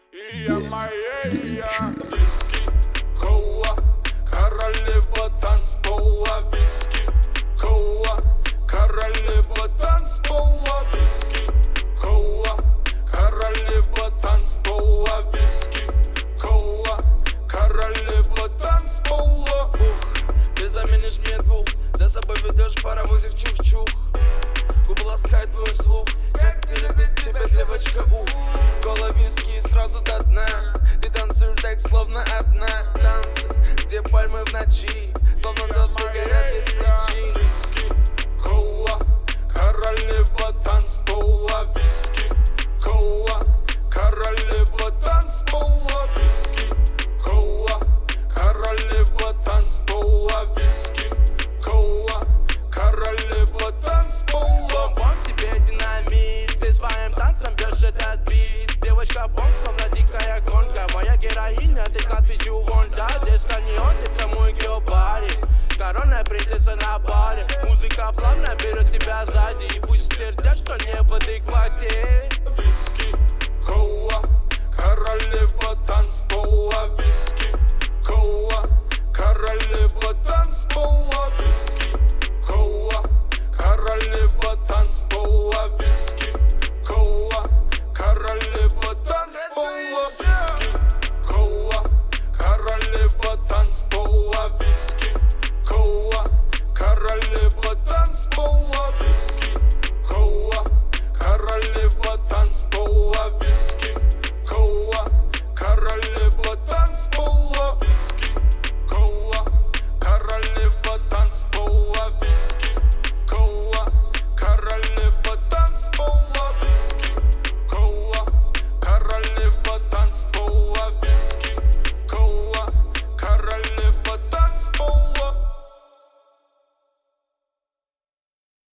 Виски, кола, королева танцпола. Виски, кола, королева танцпола. Виски, кола, королева танцпола. Виски, кола, королева танцпола. Ты заменишь мне двух, за собой ведешь паровозик чух-чух. Губы ласкает твой слух, как любит тебя девочка, кола, виски и сразу до дна. Ты танцуешь так, словно одна. Танцы, где пальмы в ночи, словно звезды горят без причин. Виски, кола, королева танцпола. Виски, кола, королева танцпола. Виски, кола, королева танцпола. Виски, кола, королева танцпола. Бомб тебе динамит, ты своим танцем бьешь этот бит. Девочка бомб, словно дикая гонка. Моя героиня, ты с надписью Вонда. Здесь каньон, ты в тому и баре. Коронная принцесса на баре. Музыка плавно берет тебя сзади. И пусть твердят, что не в адеквате.